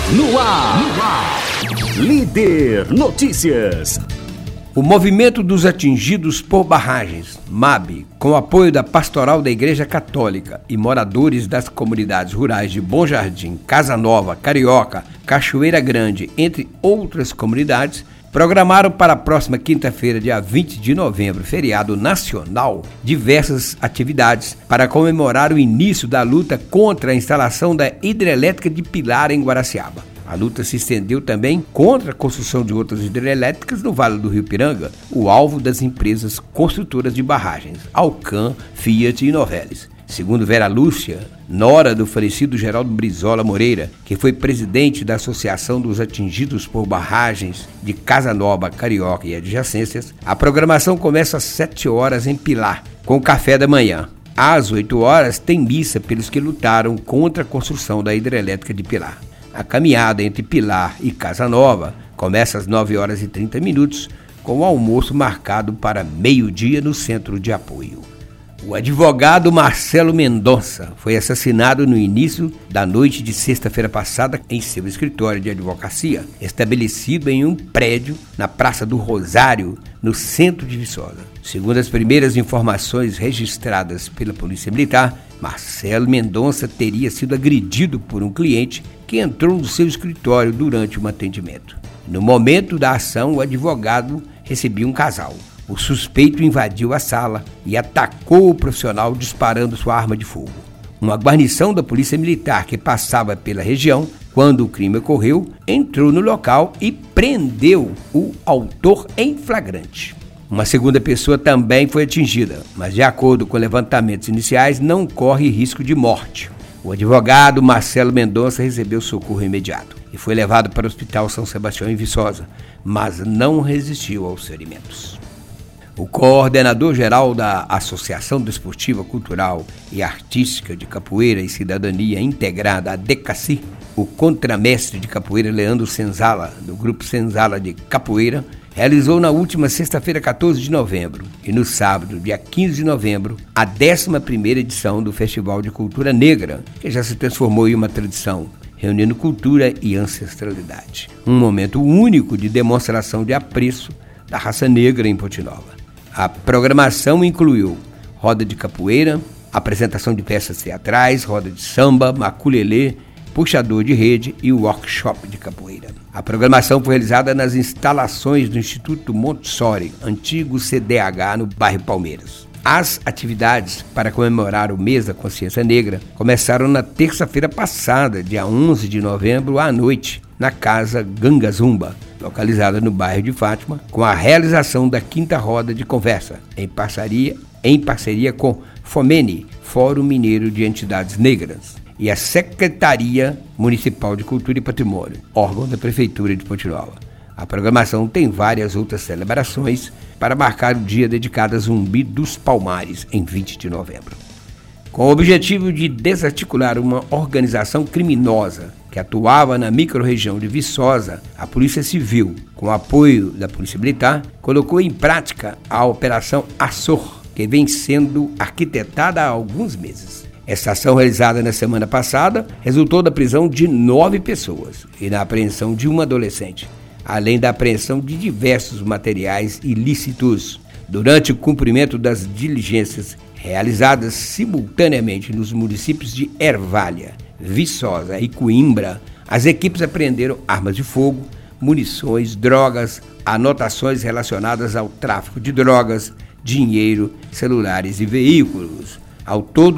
No ar. Líder Notícias. O Movimento dos Atingidos por Barragens, MAB, com o apoio da Pastoral da Igreja Católica e moradores das comunidades rurais de Bom Jardim, Casa Nova, Carioca, Cachoeira Grande, entre outras comunidades, programaram para a próxima quinta-feira, dia 20 de novembro, feriado nacional, diversas atividades para comemorar o início da luta contra a instalação da hidrelétrica de Pilar em Guaraciaba. A luta se estendeu também contra a construção de outras hidrelétricas no Vale do Rio Piranga, o alvo das empresas construtoras de barragens, Alcan, Fiat e Novelis. Segundo Vera Lúcia, nora do falecido Geraldo Brizola Moreira, que foi presidente da Associação dos Atingidos por Barragens de Casa Nova, Carioca e adjacências, a programação começa às 7 horas em Pilar, com o café da manhã. Às 8 horas tem missa pelos que lutaram contra a construção da hidrelétrica de Pilar. A caminhada entre Pilar e Casa Nova começa às 9 horas e 30 minutos, com o almoço marcado para meio-dia no centro de apoio. O advogado Marcelo Mendonça foi assassinado no início da noite de sexta-feira passada em seu escritório de advocacia, estabelecido em um prédio na Praça do Rosário, no centro de Viçosa. Segundo as primeiras informações registradas pela Polícia Militar, Marcelo Mendonça teria sido agredido por um cliente que entrou no seu escritório durante um atendimento. No momento da ação, o advogado recebia um casal. O suspeito invadiu a sala e atacou o profissional disparando sua arma de fogo. Uma guarnição da Polícia Militar que passava pela região quando o crime ocorreu, entrou no local e prendeu o autor em flagrante. Uma segunda pessoa também foi atingida, mas de acordo com levantamentos iniciais, não corre risco de morte. O advogado Marcelo Mendonça recebeu socorro imediato e foi levado para o Hospital São Sebastião em Viçosa, mas não resistiu aos ferimentos. O coordenador-geral da Associação Desportiva, Cultural e Artística de Capoeira e Cidadania Integrada, a DECACI, o contramestre de capoeira Leandro Senzala, do Grupo Senzala de Capoeira, realizou na última sexta-feira, 14 de novembro, e no sábado, dia 15 de novembro, a 11ª edição do Festival de Cultura Negra, que já se transformou em uma tradição, reunindo cultura e ancestralidade. Um momento único de demonstração de apreço da raça negra em Ponte Nova. A programação incluiu roda de capoeira, apresentação de peças teatrais, roda de samba, maculelê, puxador de rede e workshop de capoeira. A programação foi realizada nas instalações do Instituto Montessori, antigo CDH, no bairro Palmeiras. As atividades para comemorar o mês da consciência negra começaram na terça-feira passada, dia 11 de novembro, à noite, na Casa Gangazumba, localizada no bairro de Fátima, com a realização da 5ª roda de conversa, em parceria com FOMENE, Fórum Mineiro de Entidades Negras, e a Secretaria Municipal de Cultura e Patrimônio, órgão da Prefeitura de Ponte Nova. A programação tem várias outras celebrações para marcar o dia dedicado a Zumbi dos Palmares, em 20 de novembro. Com o objetivo de desarticular uma organização criminosa que atuava na microrregião de Viçosa, a Polícia Civil, com o apoio da Polícia Militar, colocou em prática a Operação Açor, que vem sendo arquitetada há alguns meses. Essa ação, realizada na semana passada, resultou da prisão de 9 pessoas e na apreensão de uma adolescente, além da apreensão de diversos materiais ilícitos. Durante o cumprimento das diligências realizadas simultaneamente nos municípios de Ervália, Viçosa e Coimbra, as equipes apreenderam armas de fogo, munições, drogas, anotações relacionadas ao tráfico de drogas, dinheiro, celulares e veículos. Ao todo,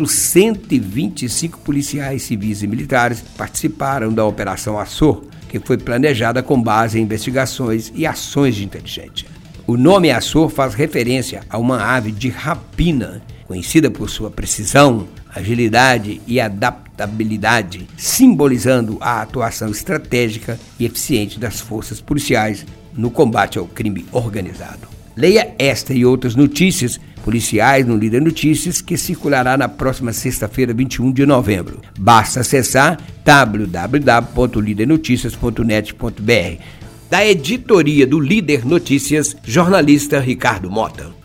125 policiais civis e militares participaram da Operação Açor, que foi planejada com base em investigações e ações de inteligência. O nome Açor faz referência a uma ave de rapina, conhecida por sua precisão, agilidade e adaptabilidade, simbolizando a atuação estratégica e eficiente das forças policiais no combate ao crime organizado. Leia esta e outras notícias policiais no Líder Notícias, que circulará na próxima sexta-feira, 21 de novembro. Basta acessar www.lidernoticias.net.br. Da editoria do Líder Notícias, jornalista Ricardo Mota.